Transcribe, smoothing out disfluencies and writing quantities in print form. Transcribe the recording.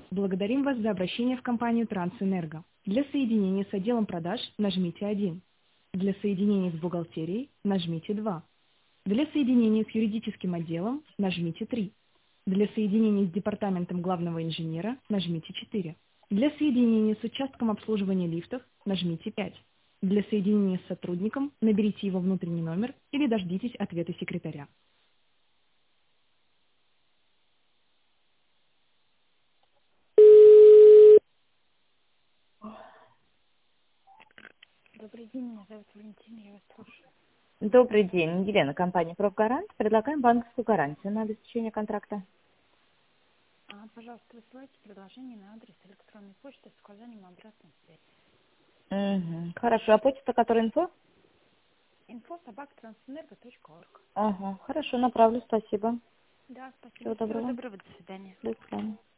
Благодарим вас за обращение в компанию Трансэнерго. Для соединения с отделом продаж нажмите 1. Для соединения с бухгалтерией нажмите 2. Для соединения с юридическим отделом нажмите 3. Для соединения с департаментом главного инженера нажмите 4. Для соединения с участком обслуживания лифтов нажмите 5. Для соединения с сотрудником наберите его внутренний номер или дождитесь ответа секретаря. Добрый день, меня зовут Валентина, я вас слушаю. Добрый день, Елена, компания «Профгарант». Предлагаем банковскую гарантию на обеспечение контракта. Пожалуйста, высылайте предложение на адрес электронной почты с указанием обратной связи. Угу. Хорошо, а почта, которая инфо? info@transenergo.org. Ага, хорошо, направлю, спасибо. Да, спасибо. Всего Всего доброго. доброго, до свидания. До свидания.